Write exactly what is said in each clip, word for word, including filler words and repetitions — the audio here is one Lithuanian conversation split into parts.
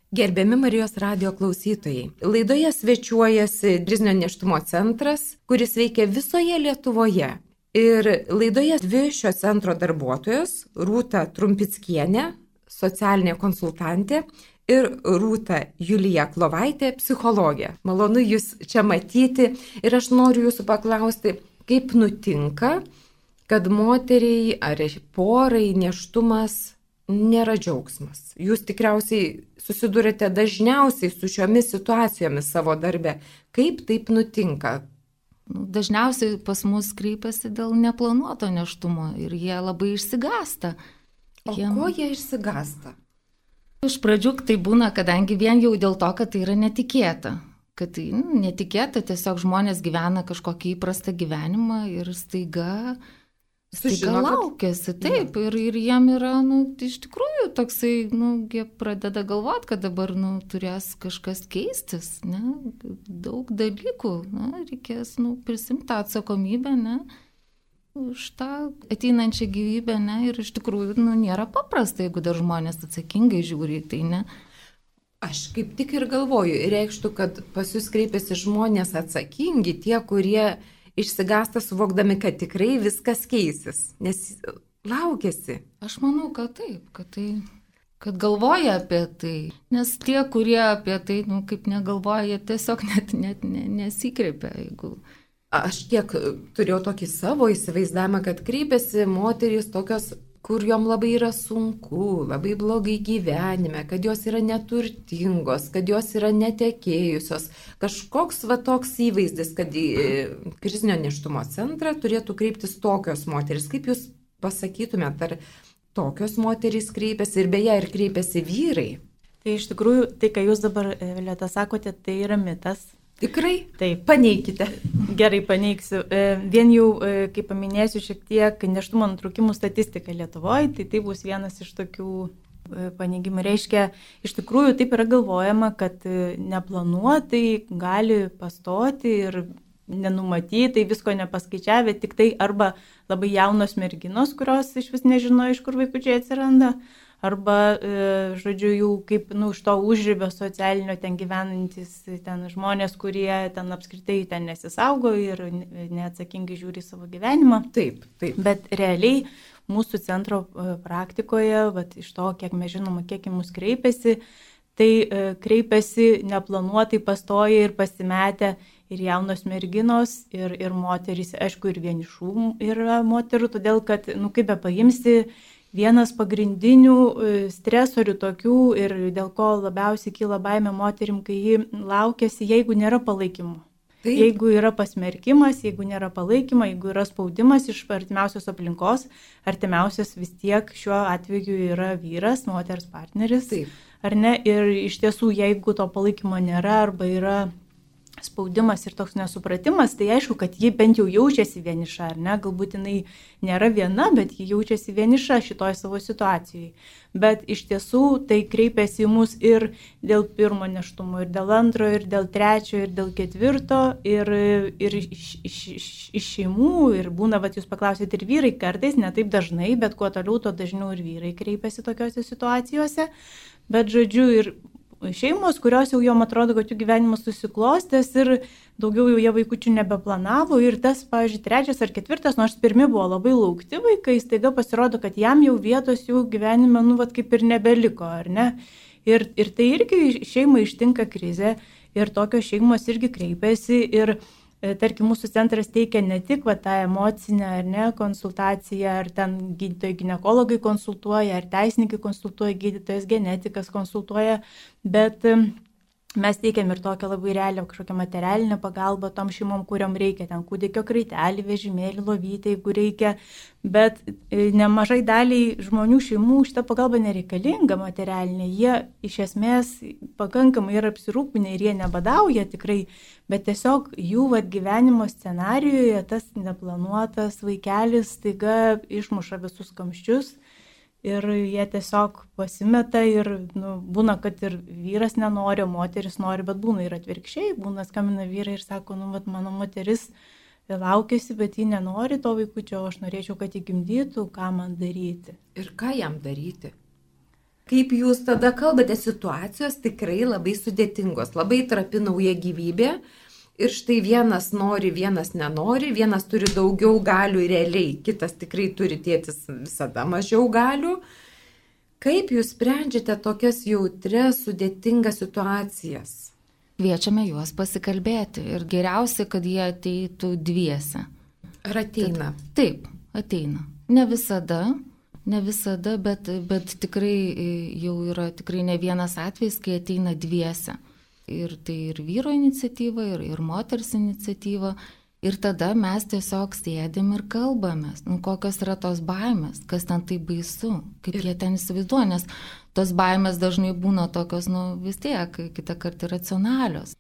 Gerbiami Marijos radijo klausytojai, laidoje svečiuojasi Krizinio nėštumo centras, kuris veikia visoje Lietuvoje. Ir laidoje dvi šio centro darbuotojos - Rūta Trumpickienė, socialinė konsultantė, ir Rūta Julija Klovaitė, psichologė. Malonu jūs čia matyti ir aš noriu jūsų paklausti, kaip nutinka, kad moteriai ar porai nėštumas nėra džiaugsmas. Jūs tikriausiai susidurite dažniausiai su šiomis situacijomis savo darbe. Kaip taip nutinka? Dažniausiai pas mus kreipiasi dėl neplanuoto nėštumo ir jie labai išsigąsta. O Jiem... ko jie išsigąsta? Iš pradžių tai būna, kadangi vien jau dėl to, kad tai yra netikėta. Kad tai nu, netikėta, tiesiog žmonės gyvena kažkokį įprastą gyvenimą ir staiga... Staiga laukiasi, taip, ir, ir jiem yra, nu, iš tikrųjų toksai, nu, jie pradeda galvoti, kad dabar, nu, turės kažkas keistis, ne, daug dalykų, na, reikės, nu, prisimti tą atsakomybę, ne, už tą ateinančią gyvybę, ne, ir iš tikrųjų, nu, nėra paprasta, jeigu dar žmonės atsakingai žiūri, tai ne. Aš kaip tik ir galvoju, reikštų, kad pas jūs kreipiasi žmonės atsakingi, tie, kurie išsigąsta suvokdami, kad tikrai viskas keisis, nes laukiasi. Aš manau, kad taip, kad, tai, kad galvoja apie tai, nes tie, kurie apie tai, nu, kaip negalvoja, jie tiesiog net, net ne, nesikreipia. Jeigu... Aš tiek turėjau tokį savo įsivaizdavimą, kad kreipiasi moterys tokios, kur jom labai yra sunku, labai blogai gyvenime, kad jos yra neturtingos, kad jos yra netekėjusios. Kažkoks va toks įvaizdis, kad į krizinio nėštumo centrą turėtų kreiptis tokios moterys. Kaip jūs pasakytumėte, ar tokios moterys kreipiasi ir beje, ir kreipiasi vyrai? Tai iš tikrųjų, tai, ką jūs dabar, Violeta, sakote, tai yra mitas. Tikrai? Taip. Paneikite. Gerai, paneigsiu. Vien jau, kai paminėsiu šiek tiek nėštumo nutraukimų statistiką Lietuvoje, tai tai bus vienas iš tokių paneigimų. Reiškia, iš tikrųjų taip yra galvojama, kad neplanuotai gali pastoti ir nenumatytai, visko nepaskaičiavę, tik tai arba labai jaunos merginos, kurios iš vis nežino, iš kur vaikučiai atsiranda, arba, žodžiu, jų kaip, nu, iš to užribio socialinio ten gyvenantis ten žmonės, kurie ten apskritai ten nesisaugo ir neatsakingai žiūri savo gyvenimą. Taip, taip. Bet realiai mūsų centro praktikoje, vat, iš to, kiek mes žinome, kiek į mus kreipiasi, tai kreipiasi neplanuotai, pastoja ir pasimetę ir jaunos merginos, ir, ir moterys, aišku, ir vienišų yra moterų, todėl kad, nu, kaip be paimsi, vienas pagrindinių stresorių tokių ir dėl ko labiausiai kyla baimė moterim, kai ji laukiasi, jeigu nėra palaikymo. Taip. Jeigu yra pasmerkimas, jeigu nėra palaikymo, jeigu yra spaudimas iš artimiausios aplinkos, artimiausias vis tiek šiuo atveju yra vyras, moters partneris. Taip. Ar ne? Ir iš tiesų, jeigu to palaikymo nėra arba yra spaudimas ir toks nesupratimas, tai aišku, kad ji bent jau jaučiasi vieniša, ar ne, galbūt jinai nėra viena, bet ji jaučiasi vieniša šitoje savo situacijoje. Bet iš tiesų tai kreipiasi į mus ir dėl pirmo nėštumo, ir dėl antro, ir dėl trečio, ir dėl ketvirto, ir, ir iš, iš, iš, iš šeimų, ir būna, vat jūs paklausėte, ir vyrai kartais, ne taip dažnai, bet kuo toliau, to dažniau ir vyrai kreipiasi tokiose situacijose, bet žodžiu, ir šeimos, kurios jau jom atrodo, kad jų gyvenimas susiklostęs ir daugiau jau jie vaikučių nebeplanavo ir tas, pavyzdžiui, trečias ar ketvirtas, nors pirmi buvo labai laukti vaikai, staiga pasirodo, kad jam jau vietos jų gyvenime, nu, vat kaip ir nebeliko, ar ne? Ir, ir tai irgi šeimai ištinka krizė ir tokios šeimos irgi kreipiasi ir tarkim, mūsų centras teikia ne tik va, tą emocinę ar ne, konsultaciją, ar ten gydytojai ginekologai konsultuoja, ar teisininkai konsultuoja, gydytojas genetikas konsultuoja, bet mes teikiam ir tokią labai realią kažkokią materialinę pagalbą tom šeimom, kuriam reikia, ten kūdikio kraitelį, vežimėlį, lovytę, jeigu reikia, bet nemažai daliai žmonių šeimų šita pagalba nereikalinga materialinė, jie iš esmės pakankamai yra apsirūpinę ir jie nebadauja tikrai, bet tiesiog jų vat, gyvenimo scenarijoje tas neplanuotas vaikelis staiga išmuša visus kamščius. Ir jie tiesiog pasimeta ir nu, būna, kad ir vyras nenori, moteris nori, bet būna ir atvirkščiai, būna skambina vyrai ir sako, nu, vat, mano moteris laukiasi, bet ji nenori to vaikučio, aš norėčiau, kad jį gimdytų, ką man daryti. Ir ką jam daryti? kaip jūs tada kalbate, situacijos tikrai labai sudėtingos, labai trapi nauja gyvybė. Ir štai vienas nori, vienas nenori, vienas turi daugiau galių realiai, kitas tikrai turi, tėtis visada mažiau galių. Kaip jūs sprendžiate tokias jautrias, sudėtingas situacijas? Kviečiame juos pasikalbėti ir geriausia, kad jie ateitų dviese. Ar ateina? Taip, ateina. Ne visada, ne visada, bet, bet tikrai jau yra tikrai ne vienas atvejis, kai ateina dviese. Ir tai ir vyro iniciatyva, ir, ir moters iniciatyva. Ir tada mes tiesiog sėdėm ir kalbamės, nu, kokios yra tos baimės, kas ten tai baisu, kaip jie ten įsivaizduoja, nes tos baimės dažnai būna tokios, nu, vis tiek, kitą kartą racionalios.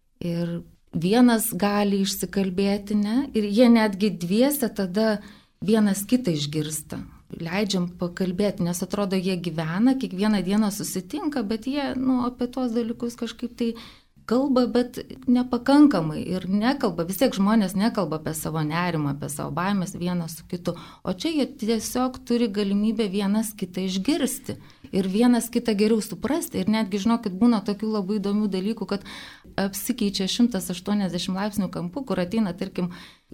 Ir vienas gali išsikalbėti, ne, ir jie netgi dviese tada vienas kitą išgirsta. Leidžiam pakalbėti, nes atrodo, jie gyvena, kiekvieną dieną susitinka, bet jie, nu, apie tuos dalykus kažkaip tai kalba, bet nepakankamai ir nekalba, vis tiek žmonės nekalba apie savo nerimą, apie savo baimės vienas su kitu, o čia jie tiesiog turi galimybę vienas kitą išgirsti ir vienas kitą geriau suprasti ir netgi, žinokit, būna tokių labai įdomių dalykų, kad apsikeičia šimtas aštuoniasdešimt laipsnių kampu, kur ateina, tarkim,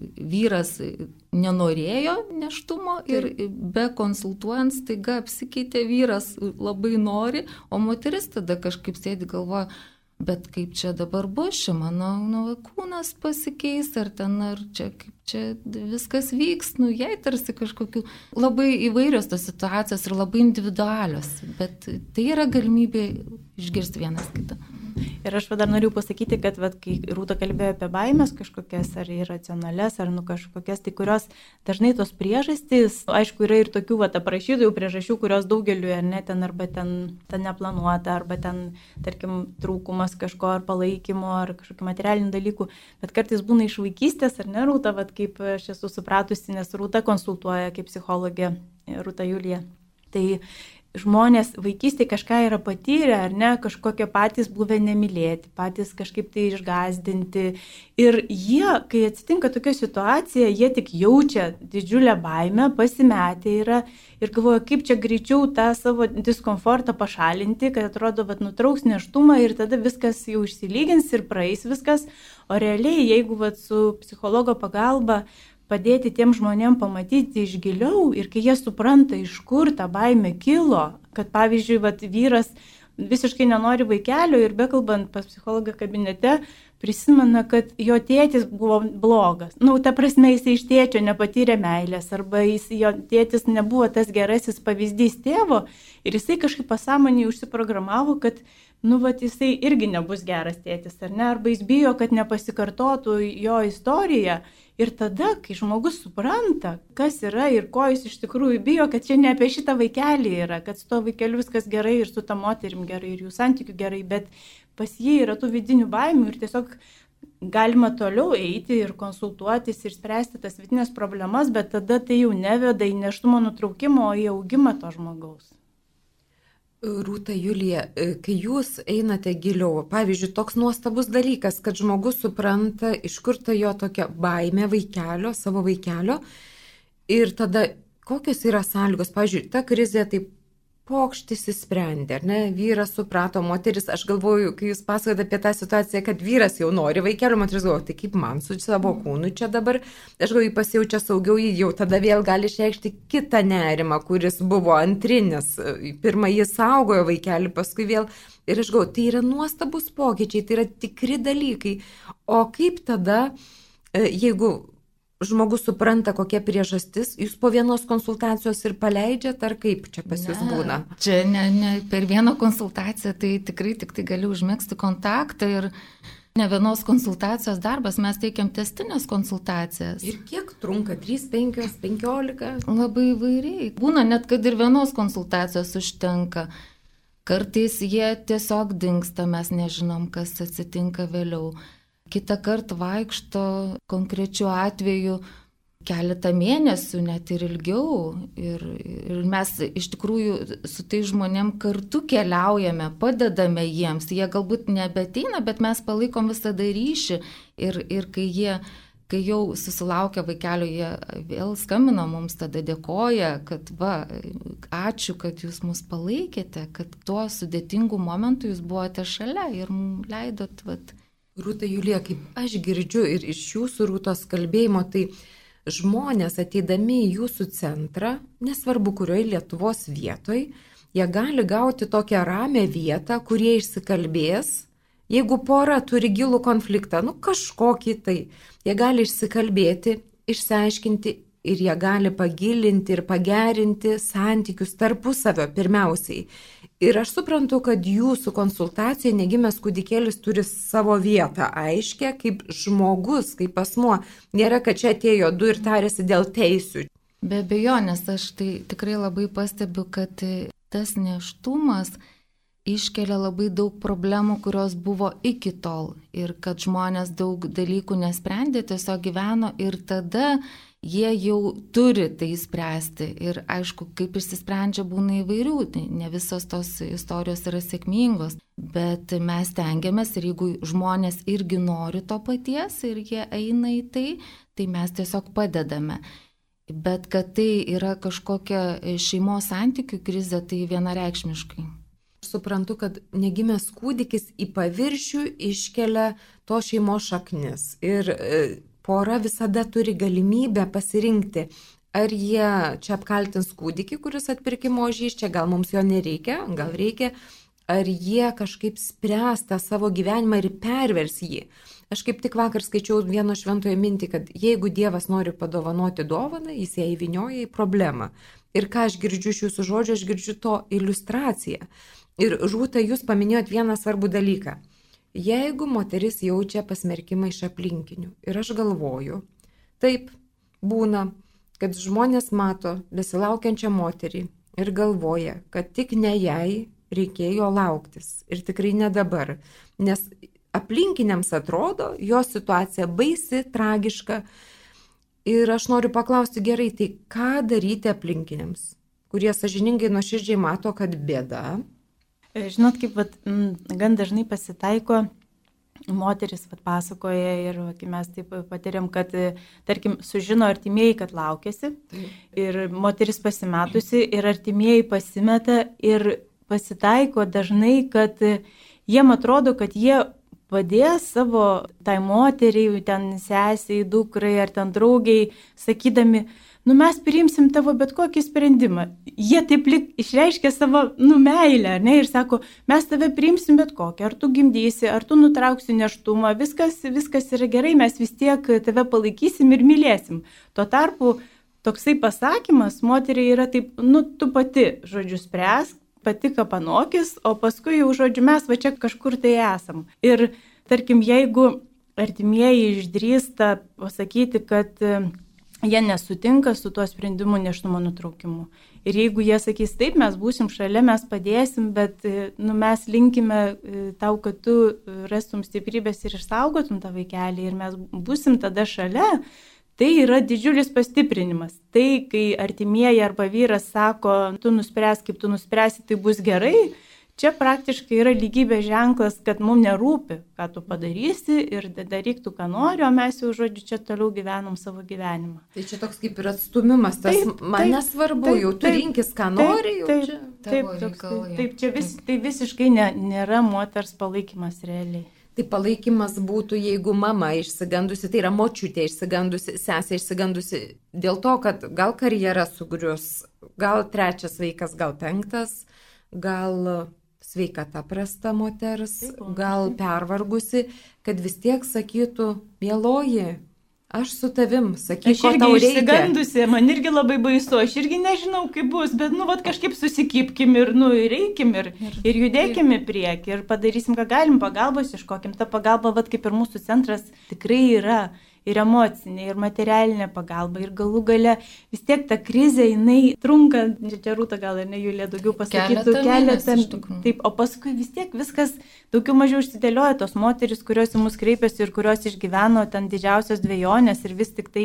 vyras nenorėjo neštumo ir be konsultuojant staiga apsikeitė, vyras labai nori, o moteris tada kažkaip sėdi galvoja, bet kaip čia dabar bus, čia mano nu, kūnas pasikeis, ar ten, ar čia kaip čia viskas vyks, nu jai tarsi kažkokių labai įvairios tos situacijos ir labai individualios, bet tai yra galimybė išgirsti vienas kitą. Ir aš dar noriu pasakyti, kad vat, kai Rūta kalbėjo apie baimės kažkokias, ar irracionales, ar nu kažkokias, tai kurios dažnai tos priežastys, aišku, yra ir tokių vat, aprašytojų priežasčių, kurios daugeliu, ar ne, ten arba ten ta neplanuota, arba ten, tarkim, trūkumas kažko, ar palaikymo, ar kažkokių materialinių dalykų, bet kartais būna iš vaikystės, ar ne, Rūta, vat, kaip aš esu supratusi, nes Rūta konsultuoja kaip psichologė, Rūta Julija. Tai žmonės vaikystėje kažką yra patyrę, ar ne, kažkokie patys buvę nemylėti, patys kažkaip tai išgąsdinti. Ir jie, kai atsitinka tokia situacija, jie tik jaučia didžiulę baimę, pasimetę yra ir galvoja, kaip čia greičiau tą savo diskomfortą pašalinti, kad atrodo, kad nutrauks nėštumą ir tada viskas jau išsilygins ir praeis viskas. O realiai, jeigu vat, su psichologo pagalba padėti tiem žmonėm pamatyti iš giliau ir kai jie supranta, iš kur ta baimė kilo, kad pavyzdžiui, vat, vyras visiškai nenori vaikelio ir bekalbant pas psichologą kabinete, prisimena, kad jo tėtis buvo blogas. Nu, ta prasme, jis iš tėčio nepatyrė meilės arba jis, jo tėtis nebuvo tas gerasis pavyzdys tėvo ir jisai kažkaip pasąmonėje užsiprogramavo, kad nu, vat, jisai irgi nebus geras tėtis, ar ne, arba jis bijo, kad nepasikartotų jo istorija. Ir tada, kai žmogus supranta, kas yra ir ko jis iš tikrųjų bijo, kad čia ne apie šitą vaikelį yra, kad su to vaikeliu viskas gerai ir su ta moterim gerai ir jų santykių gerai, bet pas jį yra tų vidinių baimių ir tiesiog galima toliau eiti ir konsultuotis ir spręsti tas vidinės problemas, bet tada tai jau neveda į nėštumo nutraukimo, o į augimą to žmogaus. Rūta Julija, kai jūs einate giliau, pavyzdžiui, toks nuostabus dalykas, kad žmogus supranta, iš kur ta jo tokia baimė vaikelio, savo vaikelio ir tada kokios yra sąlygos, pavyzdžiui, ta krizė taip pokštis įsprendė, ar ne, vyras suprato, moteris, aš galvoju, kai jūs pasakojate apie tą situaciją, kad vyras jau nori vaikelio, moteris galvoja, tai kaip man su savo kūnu čia dabar, aš galvoju, pasijaučia saugiau, jau tada vėl gali išreikšti kitą nerimą, kuris buvo antrinis, pirmą jis saugojo vaikelį, paskui vėl, ir aš galvoju, tai yra nuostabus pokyčiai, tai yra tikri dalykai, o kaip tada, jeigu žmogus supranta, kokia priežastis, jūs po vienos konsultacijos ir paleidžiat, ar kaip čia pas jūs būna? Čia ne, ne per vieną konsultaciją, tai tikrai tik tai gali užmegzti kontaktą ir ne vienos konsultacijos darbas, mes teikiam testinės konsultacijas. Ir kiek trunka? trys, penkios, penkiolika? Labai įvairiai. Būna net, kad ir vienos konsultacijos užtenka. Kartais jie tiesiog dingsta, mes nežinom, kas atsitinka vėliau. Kitą kartą vaikšto konkrečiu atveju keletą mėnesių, net ir ilgiau. Ir, ir mes iš tikrųjų su tai žmonėm kartu keliaujame, padedame jiems. Jie galbūt nebeteina, bet mes palaikom visada ryšį. Ir, ir kai jie Kai jau susilaukia vaikelio, jie vėl skambino mums, tada dėkoja, kad va, ačiū, kad jūs mus palaikėte, kad tuo sudėtingu momentu jūs buvote šalia ir mums leidot. Va. Rūta, Julija, kaip aš girdžiu ir iš jūsų Rūtos kalbėjimo, tai žmonės ateidami į jūsų centrą, nesvarbu kurioje Lietuvos vietoje, jie gali gauti tokią ramią vietą, kurie išsikalbės. Jeigu pora turi gilų konfliktą, nu kažkokį tai, jie gali išsikalbėti, išsiaiškinti ir jie gali pagilinti ir pagerinti santykius tarpusavio pirmiausiai. Ir aš suprantu, kad jūsų konsultacijoje negimęs kūdikėlis turi savo vietą aiškę, kaip žmogus, kaip asmuo. Nėra, kad čia atėjo du ir tarėsi dėl teisių. Be abejonės, aš tai tikrai labai pastebiu, kad tas nėštumas iškelia labai daug problemų, kurios buvo iki tol. Ir kad žmonės daug dalykų nesprendė, tiesiog gyveno ir tada jie jau turi tai spręsti. Ir aišku, kaip išsisprendžia būna įvairių, tai ne visos tos istorijos yra sėkmingos. Bet mes tengiamės ir jeigu žmonės irgi nori to paties ir jie eina į tai, tai mes tiesiog padedame. Bet kad tai yra kažkokia šeimos santykių krizė, tai vienareikšmiškai. Suprantu, kad negimęs kūdikis į paviršių iškelia to šeimos šaknis ir pora visada turi galimybę pasirinkti, ar jie čia apkaltins kūdikį, kuris atpirkimo ožys, čia gal mums jo nereikia, gal reikia, ar jie kažkaip spręs tą savo gyvenimą ir pervers jį. Aš kaip tik vakar skaičiau vieno šventojo mintį, kad jeigu Dievas nori padovanoti dovaną, jis ją įvynioja į problemą. Ir ką aš girdžiu iš jūsų žodžio, aš girdžiu to iliustraciją. Ir Rūta, jūs paminėjot vieną svarbų dalyką. Jeigu moteris jaučia pasmerkimą iš aplinkinių ir aš galvoju, taip būna, kad žmonės mato besilaukiančią moterį ir galvoja, kad tik ne jai reikėjo lauktis ir tikrai ne dabar, nes aplinkiniams atrodo jos situacija baisi, tragiška ir aš noriu paklausti gerai, tai ką daryti aplinkiniams, kurie sąžiningai nuoširdžiai mato, kad bėda. Žinot, kaip vat, gan dažnai pasitaiko, moteris vat, pasakoja ir vat, mes taip patiriam, kad, tarkim, sužino artimieji, kad laukiasi ir moteris pasimetusi ir artimieji pasimeta ir pasitaiko dažnai, kad jiem atrodo, kad jie padės savo tai moteriai, ten sesiai, dukrai ar ten draugiai, sakydami, nu mes priimsim tavo bet kokį sprendimą. Jie taip lyg išreiškia savo, nu, meilę, ne, ir sako, mes tave priimsim bet kokį, ar tu gimdysi, ar tu nutrauksi nėštumą, viskas, viskas yra gerai, mes vis tiek tave palaikysim ir mylėsim. Tuo tarpu toksai pasakymas moteriai yra taip, nu, tu pati, žodžiu, spręsk, pati kapanokis, o paskui jau, žodžiu, mes va čia kažkur tai esam. Ir, tarkim, jeigu artimieji išdrįsta pasakyti, kad jie nesutinka su tuo sprendimu nėštumo nutraukimu. Ir jeigu jie sakys, taip, mes būsim šalia, mes padėsim, bet nu, mes linkime tau, kad tu rastum stiprybės ir išsaugotum tą vaikelį ir mes būsim tada šalia, tai yra didžiulis pastiprinimas. Tai, kai artimieji arba vyras sako, tu nuspręs, kaip tu nuspręsi, tai bus gerai, čia praktiškai yra lygybės ženklas, kad mums nerūpi, ką tu padarysi ir daryk tu, ką nori, o mes jau, žodžiu, čia toliau gyvenam savo gyvenimą. Tai čia toks kaip ir atstumimas, tas taip, man nesvarbu, taip, jau tu rinkis, ką taip, nori, jau taip, čia. Taip, taip, taip, taip, čia vis, tai visiškai ne, nėra moters palaikymas realiai. Tai palaikymas būtų, jeigu mama išsigandusi, tai yra močiutė išsigandusi, sesė išsigandusi, dėl to, kad gal karjera sugrius, gal trečias vaikas, gal penktas, gal sveikata prasta moters, gal pervargusi, kad vis tiek sakytų, mieloji, aš su tavim, sakyk, ko tau reikia. Aš irgi išsigandusi, man irgi labai baisu, aš irgi nežinau, kaip bus, bet, nu, vat kažkaip susikipkim ir, nu, ir eikim ir, ir judėkim į priekį ir padarysim, ką galim, pagalbos iškokim. Ta pagalba, vat kaip ir mūsų centras, tikrai yra ir emocinė, ir materialinė pagalba, ir galų gale vis tiek ta krizė, jinai trunka, čia Rūta gal ir ne Julija daugiau pasakytų, keletą, taip, o paskui vis tiek viskas daugiau mažiau išsidėlioja, tos moteris, kurios į mus kreipiasi ir kurios išgyveno ten didžiausios dvejonės ir vis tik tai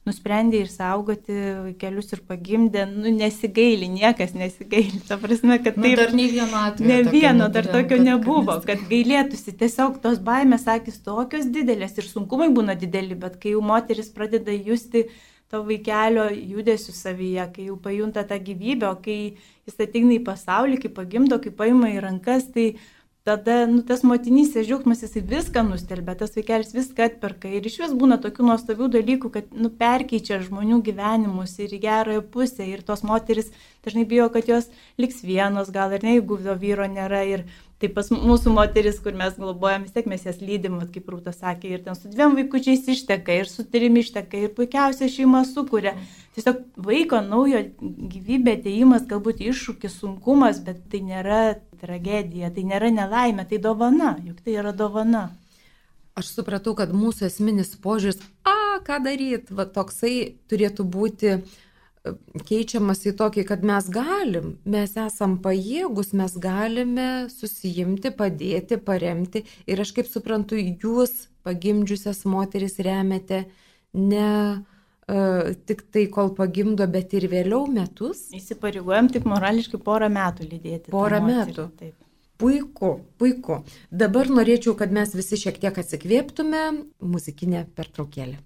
nusprendė išsaugoti vaikelius ir pagimdė, nu, nesigaili, niekas nesigaili. Ta prasme, kad taip... Nu, dar nei vieno atveju. Ne vieno, dar neturėjom, tokio kad- nebuvo, kad kad gailėtųsi. Tiesiog tos baimės, akis tokios didelės ir sunkumai būna dideli, bet kai jau moteris pradeda justi to vaikelio judesių savyje, kai jau pajunta tą gyvybę, o kai jis ateina į pasaulį, kai pagimdo, kai paima į rankas, tai tada, nu, tas motinystės džiaugsmas, jisai viską nustelbia, tas vaikelis viską atperka. Ir iš vis būna tokių nuostabių dalykų, kad, nu, perkeičia žmonių gyvenimus ir į gerąją pusę. Ir tos moteris dažnai bijo, kad jos liks vienos, gal ir ne, jeigu to vyro nėra. Ir taip pas mūsų moteris, kur mes globojam, vis tiek mes jas lydim, kaip Rūta sakė, ir ten su dviem vaikučiais išteka, ir su trim išteka, ir puikiausia šeima sukuria. Tiesiog vaiko naujo gyvybė atėjimas, galbūt iššūkis, sunkumas, bet tai nėra tragedija, tai nėra nelaimė, tai dovana, juk tai yra dovana. Aš supratau, kad mūsų esminis požiūris, a, ką daryti, va toksai turėtų būti keičiamas į tokį, kad mes galim, mes esam pajėgus, mes galime susijimti, padėti, paremti. Ir aš kaip suprantu, jūs pagimdžiusias moteris remiate ne uh, tik tai, kol pagimdo, bet ir vėliau metus. Įsipareigojam tik morališkai porą metų lydėti. tą Porą moterį, metų. Taip. Puiku, puiku. Dabar norėčiau, kad mes visi šiek tiek atsikvėptume. Muzikinė pertraukėlė.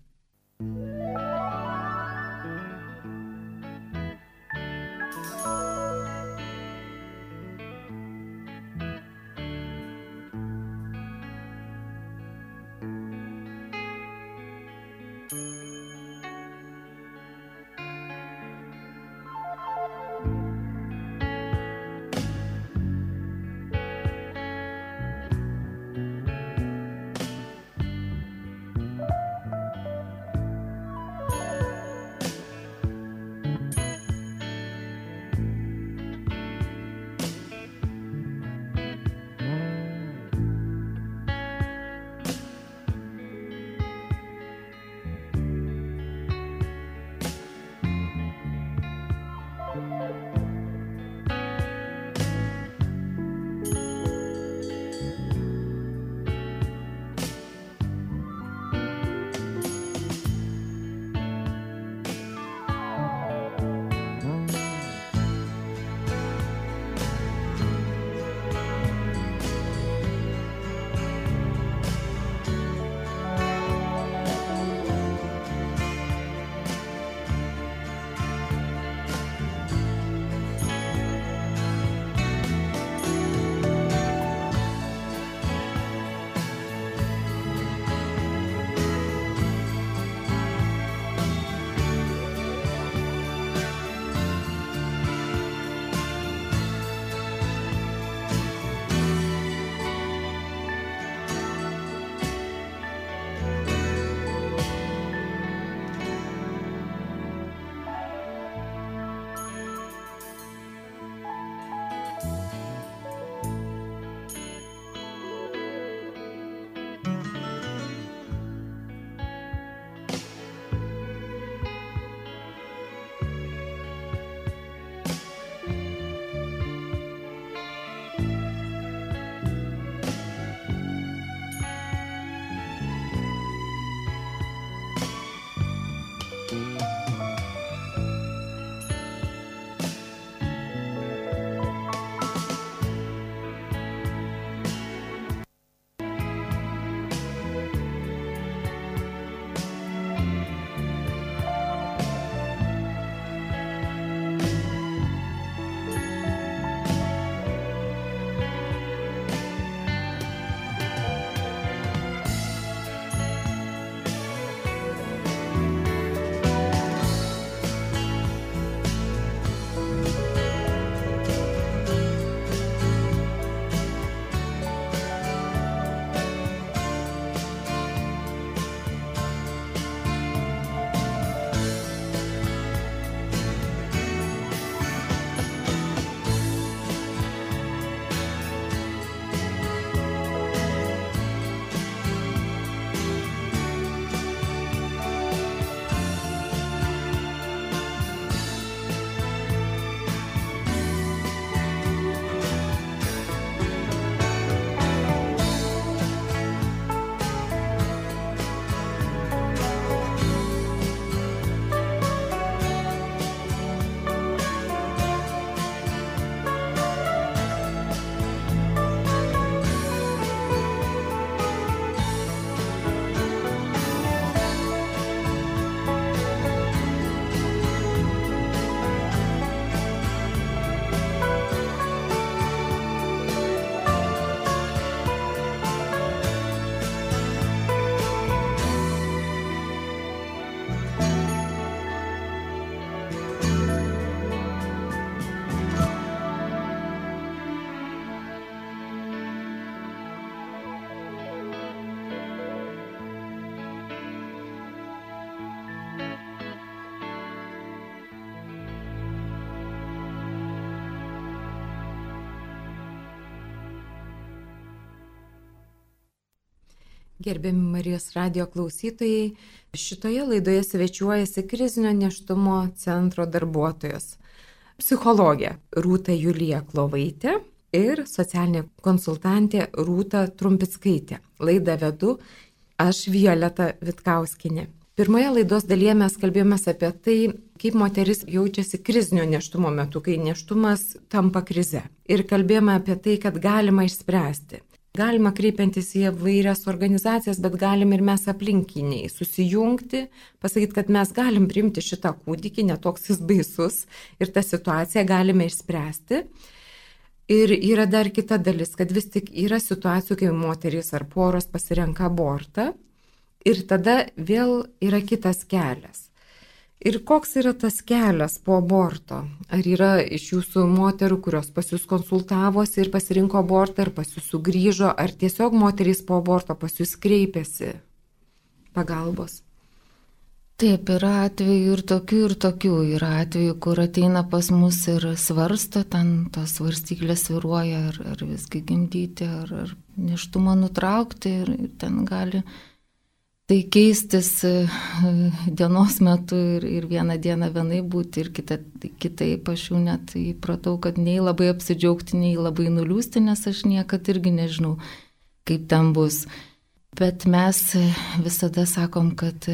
Gerbiami Marijos radijo klausytojai, šitoje laidoje svečiuojasi krizinio nėštumo centro darbuotojos, psichologė Rūta Julija Klovaitė ir socialinė konsultantė Rūta Trumpickaitė. Laidą vedu aš, Violeta Vitkauskienė. Pirmoje laidos dalyje mes kalbėjome apie tai, kaip moteris jaučiasi krizinio nėštumo metu, kai nėštumas tampa krize. Ir kalbėjome apie tai, kad galima išspręsti. Galima kreipiantis į įvairias organizacijas, bet galim ir mes aplinkiniai susijungti, pasakyti, kad mes galim priimti šitą kūdikį, netoks jis baisus ir tą situaciją galime išspręsti. Ir yra dar kita dalis, kad vis tik yra situacijų, kai moterys ar poros pasirenka abortą ir tada vėl yra kitas kelias. Ir koks yra tas kelias po aborto? Ar yra iš jūsų moterų, kurios pas jūs konsultavosi ir pasirinko abortą, ar pas jūs sugrįžo, ar tiesiog moterys po aborto pas jūs kreipėsi pagalbos? Taip, yra atvejų ir tokių, ir tokių. Yra atvejų, kur ateina pas mus ir svarsto, ten tos svarstyklės svyruoja, ar, ar visgi gimdyti, ar, ar nėštumą nutraukti, ir ten gali tai keistis dienos metu ir, ir vieną dieną vienai būti, ir kitą, kitaip. Aš jau net įpratau, kad nei labai apsidžiaugti, nei labai nuliūsti, nes aš niekad irgi nežinau, kaip ten bus. Bet mes visada sakom, kad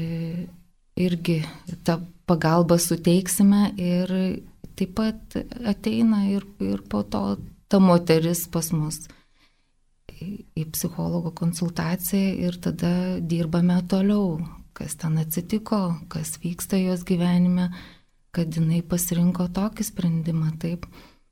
irgi tą pagalbą suteiksime ir taip pat ateina ir, ir po to ta moteris pas mus į psichologo konsultaciją ir tada dirbame toliau, kas ten atsitiko, kas vyksta jos gyvenime, kad jinai pasirinko tokį sprendimą. Taip.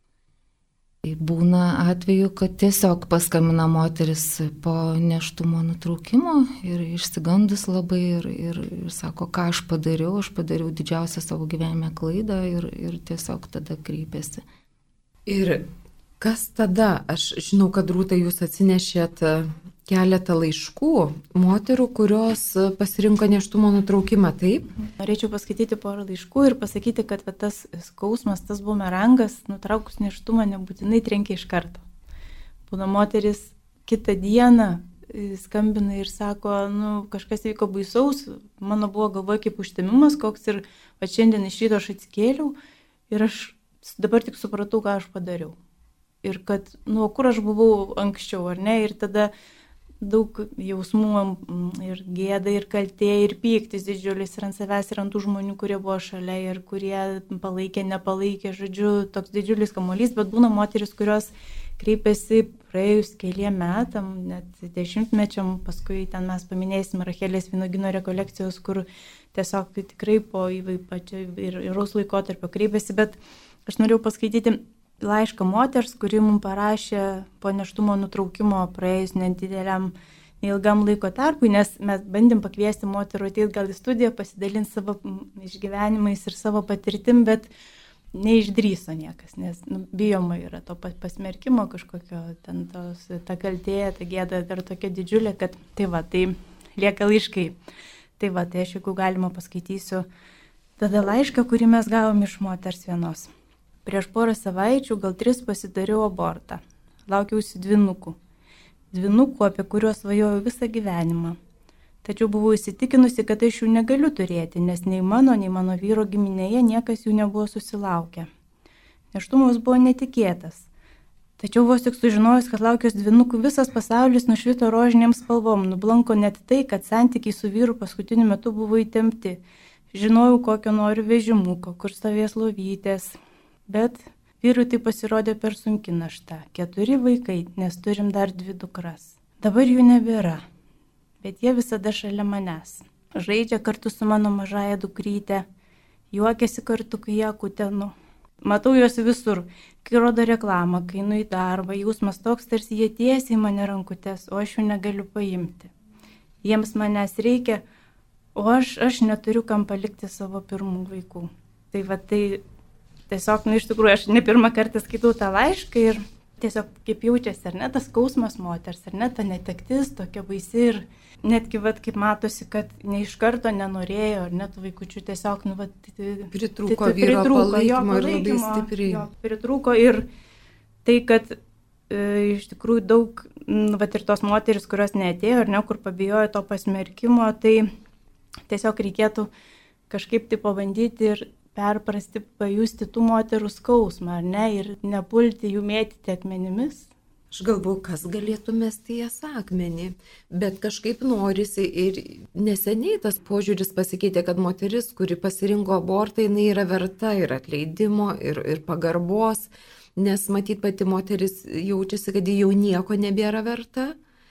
Būna atveju, kad tiesiog paskambina moteris po nėštumo nutraukimo ir išsigandus labai ir, ir, ir sako, ką aš padariau, aš padariau didžiausią savo gyvenime klaidą ir, ir tiesiog tada kreipiasi. Ir kas tada? Aš žinau, kad Rūta jūs atsinešėt keletą laiškų moterų, kurios pasirinko nėštumo nutraukimą, taip? Norėčiau paskaityti porą laiškų ir pasakyti, kad va, tas skausmas, tas bumerangas, nutraukus nėštumą nebūtinai trenkia iš karto. Būna moteris kitą dieną skambina ir sako, nu, kažkas įvyko baisaus, mano buvo galvoje kaip užtemimas koks ir va, šiandien iš ryto aš atsikėliau ir aš dabar tik supratau, ką aš padariau. Ir kad, nu, kur aš buvau anksčiau, ar ne, ir tada daug jausmų ir gėda, ir kaltė, ir pyktis didžiulis, ir ant savęs, ir ant tų žmonių, kurie buvo šalia, ir kurie palaikė, nepalaikė, žodžiu, toks didžiulis kamuolys, bet būna moteris, kurios kreipiasi praėjus keliem metam, net dešimtmečiam, paskui ten mes paminėsim Rachelės vynuogyno rekolekcijos, kur tiesiog tikrai po įvairiaus ir įvairaus laikotarpio kreipiasi, bet aš norėjau paskaityti laišką moters, kuri mums parašė po nėštumo nutraukimo praėjus nedideliam, neilgam laiko tarpui, nes mes bandėm pakviesti moterų ateiti gal į studiją, pasidalinti savo išgyvenimais ir savo patirtim, bet neišdryso niekas, nes nu, bijoma yra to pasmerkimo kažkokio, ten tos, ta kaltė, ta gėda dar tokia didžiulė, kad tai va, tai lieka laiškai. Tai va, tai aš jeigu galima paskaitysiu tada laišką, kurį mes gavom iš moters vienos. Prieš porą savaičių, gal tris, pasidariau abortą. Laukiausi dvynukų. Dvynukų, apie kuriuos svajojau visą gyvenimą. Tačiau buvau įsitikinusi, kad aš jų negaliu turėti, nes nei mano, nei mano vyro giminėje niekas jų nebuvo susilaukę. Nėštumas buvo netikėtas. Tačiau vos tik sužinojus, kad laukios dvynukų, visas pasaulis nušvito rožinėm spalvom, nublanko net tai, kad santykiai su vyru paskutiniu metu buvo įtempti. Žinojau, kokio noriu vežimuko, kur stovės lovytės. Bet vyrui tai pasirodė per sunki našta. Keturi vaikai, nes turim dar dvi dukras. Dabar jų nebėra, bet jie visada šalia manęs. Žaidžia kartu su mano mažaja dukryte, juokiasi kartu, kai ją kutenu. Matau juos visur, kai rodo reklamą, kai einu į darbą, jausmas toks, tarsi jie tiesiai mane rankutės, o aš jų negaliu paimti. Jiems manęs reikia, o aš, aš neturiu kam palikti savo pirmų vaikų. Tai va tai... Tiesiog, nu, iš tikrųjų, aš ne pirmą kartą skaitau tą laišką ir tiesiog kaip jaučiasi, ar ne, tas skausmas moters, ar ne, ta netektis tokia baisi ir netgi, vat, kaip matosi, kad ne iš karto nenorėjo, ar net vaikučių tiesiog, nu, vat, pritrūko vyro palaikymo ir labai stipriai. Jo, pritrūko ir tai, kad e, iš tikrųjų daug, nu, vat ir tos moteris, kurios neatėjo, ar ne, kur pabijojo to pasmerkimo, tai tiesiog reikėtų kažkaip tai pabandyti ir perprasti, pajusti tų moterų skausmą, ar ne, ir nepulti jų mėtyti akmenimis. Aš galvoju, kas galėtų mesti jas akmenį, bet kažkaip norisi ir neseniai tas požiūris pasikeitė, kad moteris, kuri pasirinko abortą, jinai yra verta ir atleidimo, ir, ir pagarbos, nes matyt pati moteris jaučiasi, kad ji jau nieko nebėra verta.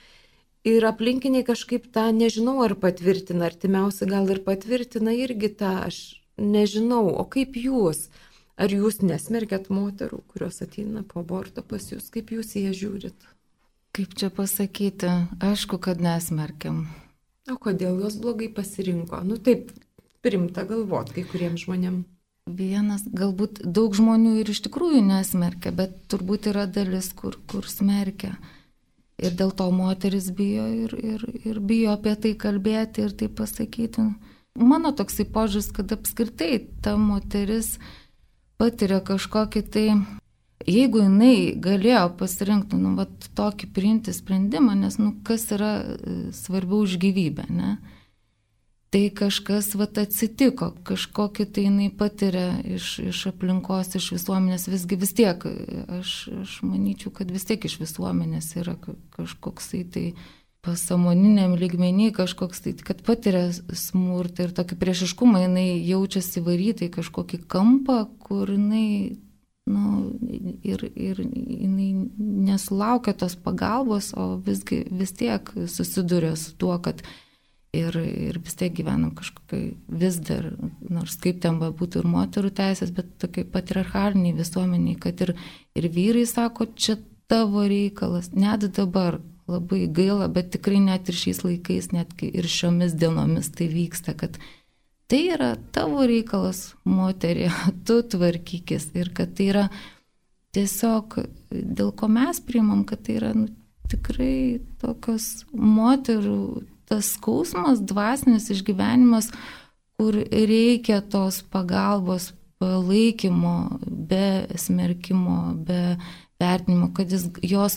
Ir aplinkiniai kažkaip tą, nežinau, ar patvirtina, artimiausi gal ir patvirtina irgi tą, aš nežinau, o kaip jūs? Ar jūs nesmerkiat moterų, kurios ateina po aborto pas jūs, kaip jūs jie žiūrit? Kaip čia pasakyti, aišku, kad nesmerkiam. O kodėl jos blogai pasirinko? Nu taip, primta galvot kai kuriems žmonėm. Vienas, galbūt daug žmonių ir iš tikrųjų nesmerkia, bet turbūt yra dalis, kur, kur smerkia. Ir dėl to moteris bijo ir, ir, ir bijo apie tai kalbėti ir tai pasakyti. Mano toksai požiūris, kad apskritai ta moteris patiria kažkokį tai, jeigu jinai galėjo pasirinkti, nu, vat, tokį priimti sprendimą, nes, nu, kas yra svarbiau už gyvybę, ne? Tai kažkas, vat, atsitiko, kažkokį tai jinai patiria iš, iš aplinkos, iš visuomenės, visgi vis tiek, aš, aš manyčiau, kad vis tiek iš visuomenės yra kažkoksai tai pasamoniniam lygmenį, kažkoks tai, kad patiria smurtą ir tokį priešiškumą, jinai jaučiasi varytai kažkokį kampą, kur jinai, nu, ir, ir jinai nesulaukia tos pagalbos, o visgi vis tiek susiduria su tuo, kad ir, ir vis tiek gyvenam kažkokiai vis dar, nors kaip ten būtų ir moterų teisės, bet tokiai patriarchaliniai visuomeniai, kad ir, ir vyrai sako, čia tavo reikalas, net dabar. Labai gaila, bet tikrai net ir šiais laikais, net ir šiomis dienomis tai vyksta, kad tai yra tavo reikalas, moterė, tu tvarkykis ir kad tai yra tiesiog, dėl ko mes priimam, kad tai yra, nu, tikrai tokios moterų, tas skausmas, dvasinis išgyvenimas, kur reikia tos pagalbos, palaikymo, be smerkimo, be vertinimo, kad jis, jos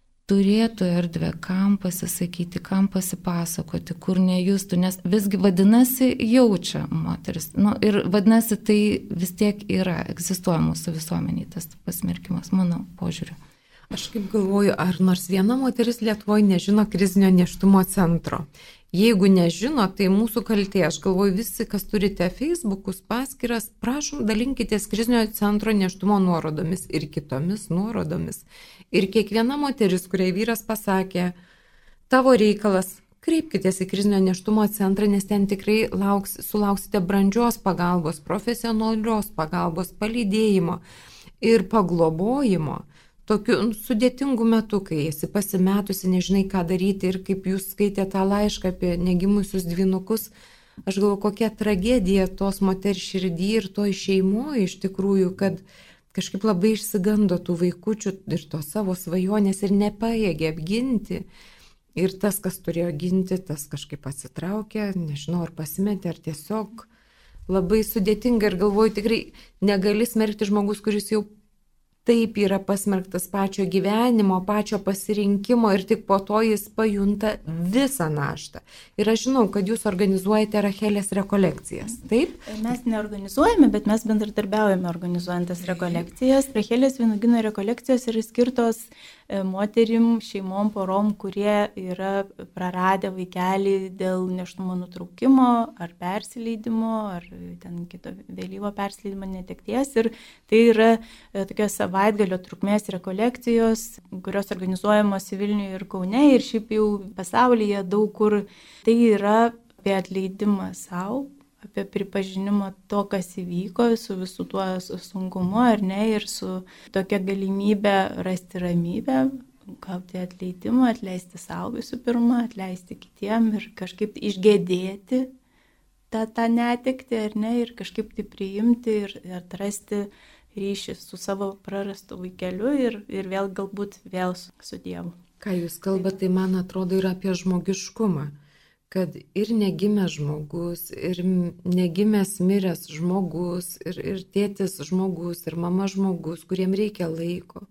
turėtų erdvę, kam pasisakyti, kam pasipasakoti, kur nejustų, nes visgi vadinasi jaučia moteris. Nu, ir vadinasi tai vis tiek yra, egzistuoja mūsų visuomeniai tas pasmerkimas, mano požiūriu. Aš kaip galvoju, ar nors viena moteris Lietuvoje nežino krizinio nėštumo centro. Jeigu nežino, tai mūsų kaltė. Aš galvoju, visi, kas turite Facebookus, paskyras, prašom, dalinkitės krizinio centro nėštumo nuorodomis ir kitomis nuorodomis. Ir kiekviena moteris, kuriai vyras pasakė, tavo reikalas, kreipkitės į krizinio nėštumo centrą, nes ten tikrai lauks, sulauksite brandžios pagalbos, profesionalios pagalbos, palydėjimo ir paglobojimo. Tokiu sudėtingu metu, kai esi pasimetusi, nežinai ką daryti ir kaip jūs skaitėte tą laišką apie negimusius dvynukus, aš galvoju, kokia tragedija tos moters širdį ir to šeimoje iš tikrųjų, kad kažkaip labai išsigando tų vaikučių ir to savo svajonės ir nepaėgė apginti. Ir tas, kas turėjo ginti, tas kažkaip atsitraukė, nežinau, ar pasimetė, ar tiesiog labai sudėtinga ir galvoju, tikrai negali smerkti žmogus, kuris jau taip yra pasmerktas pačio gyvenimo, pačio pasirinkimo ir tik po to jis pajunta visą naštą. Ir aš žinau, kad jūs organizuojate Rachelės rekolekcijas, taip? Mes neorganizuojame, bet mes bendradarbiaujame organizuojant tas rekolekcijas. Rachelės vynuogyno rekolekcijos yra skirtos moterim, šeimom, porom, kurie yra praradę vaikelį dėl nėštumo nutraukimo ar persileidimo, ar ten kito vėlyvo persileidimo netekties. Ir tai yra tokia savaitgalio trukmės rekolekcijos, kurios organizuojamos Vilniuje ir Kaune ir šiaip jau pasaulyje daug kur. Tai yra apie atleidimą savo, apie pripažinimą to, kas įvyko, su visų tuo sunkumu, ar ne, ir su tokia galimybė rasti ramybę, gauti atleidimą, atleisti savo visų pirma, atleisti kitiem ir kažkaip išgėdėti tą, tą netektį, ar ne, ir kažkaip tai priimti ir atrasti ryšį su savo prarastu vaikeliu ir, ir vėl galbūt vėl su, su Dievu. Ką jūs kalbate, tai man atrodo yra apie žmogiškumą. Kad ir negimęs žmogus, ir negimęs miręs žmogus, ir, ir tėtis žmogus, ir mama žmogus, kuriem reikia laiko,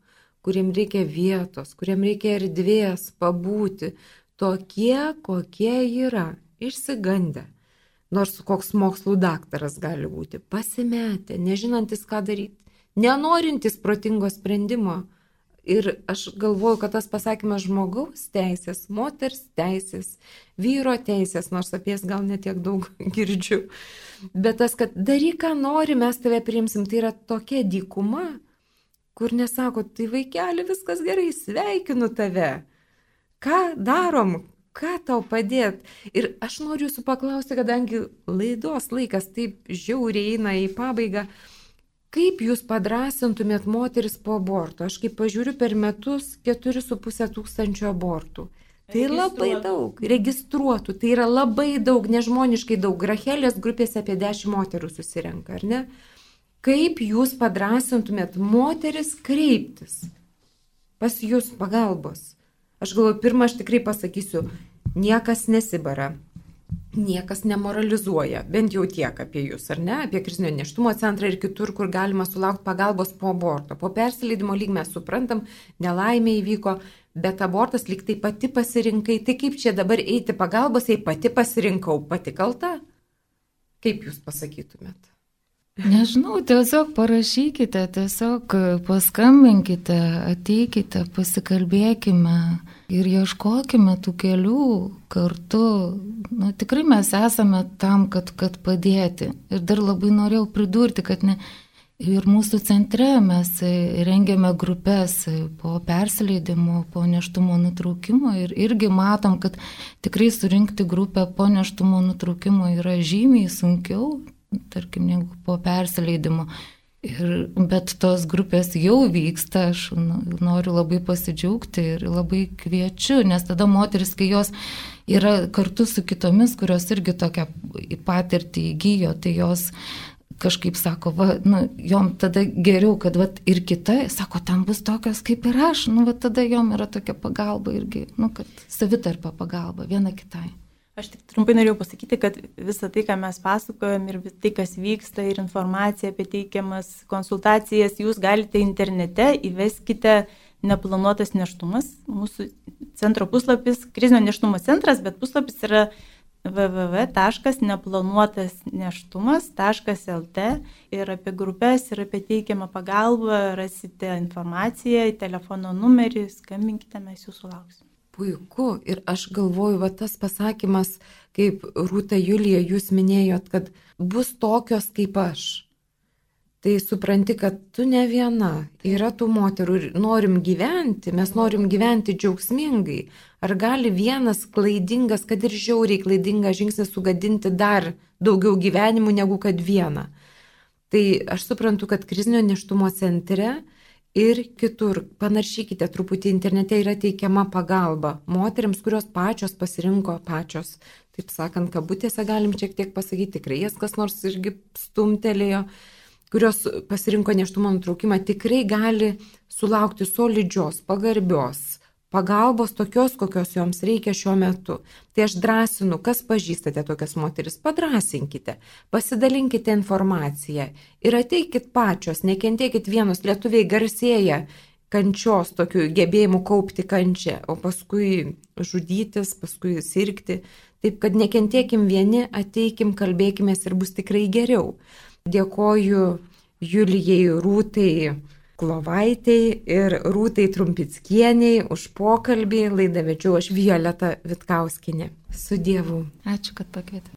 kuriem reikia vietos, kuriem reikia erdvės pabūti, tokie, kokie yra, išsigandę. Nors koks mokslų daktaras gali būti, pasimetę, nežinantis ką daryti, nenorintis protingo sprendimo. Ir aš galvoju, kad tas pasakymas žmogaus teisės, moters teisės, vyro teisės, nors apie jas gal netiek daug girdžiu, bet tas, kad daryk, ką nori, mes tave priimsim, tai yra tokia dykuma, kur nesako, tai vaikeli, viskas gerai, sveikinu tave. Ką darom, ką tau padėt? Ir aš noriu jūsų paklausti, kadangi laidos laikas taip žiauriai eina į pabaigą, kaip jūs padrasintumėt moteris po aborto? Aš kaip pažiūriu per metus keturi su pusė tūkstančio abortų. Tai labai daug. Registruotų. Tai yra labai daug, nežmoniškai daug. Rachelės grupėse apie dešimt moterų susirenka, ar ne? Kaip jūs padrasintumėt moteris kreiptis pas jūs pagalbos? Aš galvoju, pirmą aš tikrai pasakysiu, niekas nesibara. Niekas nemoralizuoja, bent jau tiek apie jūs, ar ne, apie krizinio nėštumo centrą ir kitur, kur galima sulaukti pagalbos po aborto. Po persileidimo lyg mes suprantam, nelaimė įvyko, bet abortas lyg tai pati pasirinkai. Tai kaip čia dabar eiti pagalbos, jei pati pasirinkau, pati kalta? Kaip jūs pasakytumėt? Nežinau, tiesiog parašykite, tiesiog paskambinkite, ateikite, pasikalbėkime ir ieškokime tų kelių kartu. Nu, tikrai mes esame tam, kad, kad padėti. Ir dar labai norėjau pridurti, kad ne, ir mūsų centre mes rengiame grupės po persileidimo, po nėštumo nutraukimo ir irgi matom, kad tikrai surinkti grupę po nėštumo nutraukimo yra žymiai sunkiau, tarkim, negu po persileidimo. Ir, bet tos grupės jau vyksta, aš noriu labai pasidžiaugti ir labai kviečiu, nes tada moteris, kai jos yra kartu su kitomis, kurios irgi tokią patirtį įgyjo, tai jos kažkaip sako, va, nu, jom tada geriau, kad va, ir kita, sako, ten bus tokios kaip ir aš, nu, va, tada jom yra tokia pagalba irgi, nu, kad savitarpio pagalba viena kitai. Aš tik trumpai norėjau pasakyti, kad visą tai, ką mes pasakojam ir tai, kas vyksta ir informacija apie teikiamas konsultacijas, jūs galite internete, įveskite neplanuotas nėštumas. Mūsų centro puslapis, krizinio nėštumo centras, bet puslapis yra w w w taškas neplanuotas nėštumas taškas l t ir apie grupės ir apie teikiamą pagalbą rasite informaciją, telefono numerį, skambinkite, mes jūsų lauksim. Puiku. Ir aš galvoju, va tas pasakymas, kaip Rūta Julija, jūs minėjot, kad bus tokios kaip aš. Tai supranti, kad tu ne viena. Yra tų moterų ir norim gyventi, mes norim gyventi džiaugsmingai. Ar gali vienas klaidingas, kad ir žiauriai klaidingas žingsnis sugadinti dar daugiau gyvenimų negu kad vieną? Tai aš suprantu, kad krizinio nėštumo centre ir kitur, panaršykite truputį, internete yra teikiama pagalba moteriams, kurios pačios pasirinko pačios, taip sakant, kabutėse galim šiek tiek pasakyti, tikrai jas kas nors irgi stumtelėjo, kurios pasirinko nėštumo nutraukimą, tikrai gali sulaukti solidžios, pagarbios pagalbos, tokios, kokios joms reikia šiuo metu. Tai aš drąsinu, kas pažįstate tokias moteris, padrasinkite, pasidalinkite informaciją ir ateikit pačios, nekentėkit vienos. Lietuviai garsėja kančios, tokių gebėjimų kaupti kančią, o paskui žudytis, paskui sirgti. Taip, kad nekentėkim vieni, ateikim, kalbėkimės ir bus tikrai geriau. Dėkoju Julijai, Rūtai Klovaitei ir Rūtai Trumpickienei už pokalbį. Laidą vedžiau aš, Violeta Vitkauskienė. Su Dievu. Ačiū, kad pakvietėte.